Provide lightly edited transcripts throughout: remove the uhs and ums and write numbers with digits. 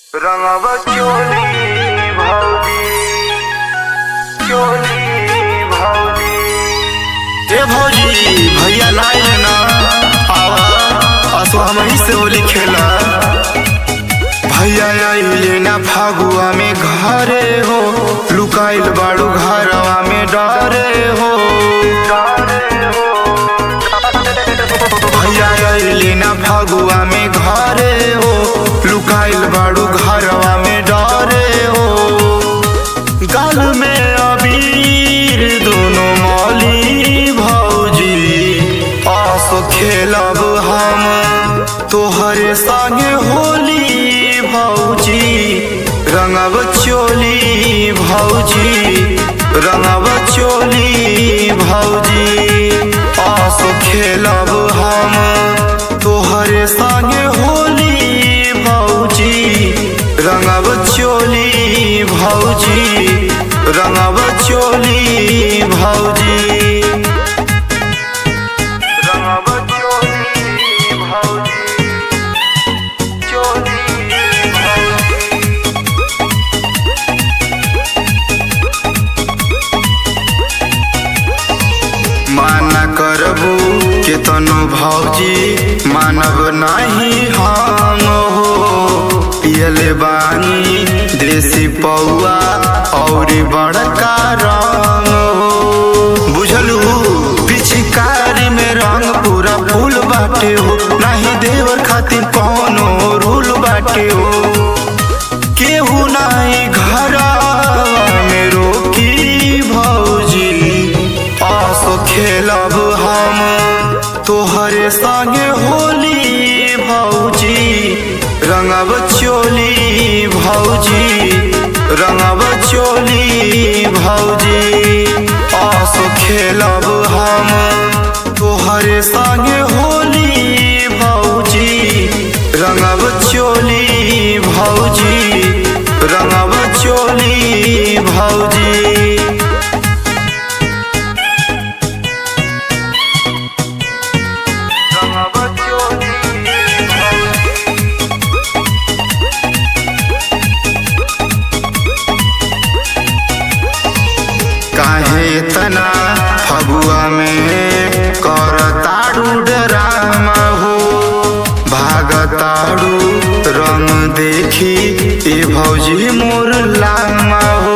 रंगवा चोली भौजी, चोली भौजी। ए भौजी भैया लाइन ना आवा असो हमही से होली खेला। भैया आइले ना फागुआ में घरे हो, लुकाइल बाड़ू घरवा में डरे हो। भैया आइले ना फागुआ में घरे हो, लुकाइल बाड़ू घरवा में डरे हो। गाल में अबीर दोनों मौली भौजी, आसो खेलब हम तोहरे संगे होली भौजी। रंगव चोली भौजी, रंगव चोली भौजी, आसो खेलब हम तोहरे संगे होली भौजी। रंगव चोली भौजी, रंगव चोली भौजी। रंगवा चोली भौजी, चोली भौजी। माना करबू केतनो भौजी, मानब नहीं हम हो। पियले बानी देसी पौआ और बड़का रंग हो। बुझलू पिचकारी में रंग पूरा फूल बाटे हो, नहीं देवर खातिर कौनो रूल बाटे हो। केहू नहीं घरवा में रोकी भौजी, आसो खेलब हम तोहरे संगे होली भौजी। रंगव चोली भौजी, रंगव चोली भौजी, आसो खेलब हम तोहरे संगे होली भौजी। रंगव चोली भौजी, रंगव चोली भौजी। रंगवा चोली भौजी, काहे इतना फगुआ में करताड़ू डरामा हो। भागताड़ू रंग देखी ए भौजी मोर लामा हो।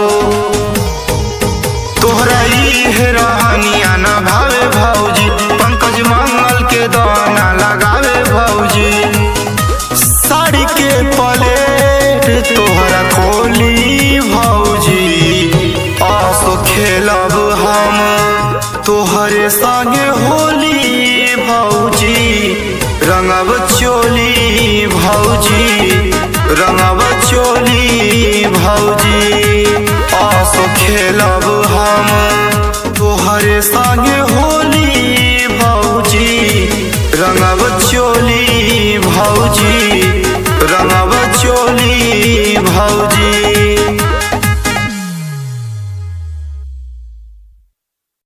तोहरा इहे रहनिया न भावे भौजी, पंकज मंगल के दाना लगावे भौजी। साड़ी के प्लेट तोहरा खोली भौजी, आसो खेलब हम तोहरे संगे होली भौजी। रंगव चोली भौजी, रंगव चोली भौजी, आसो खेलब हम तोहरे संगे होली भौजी। रंगव चोली भौजी, रंगव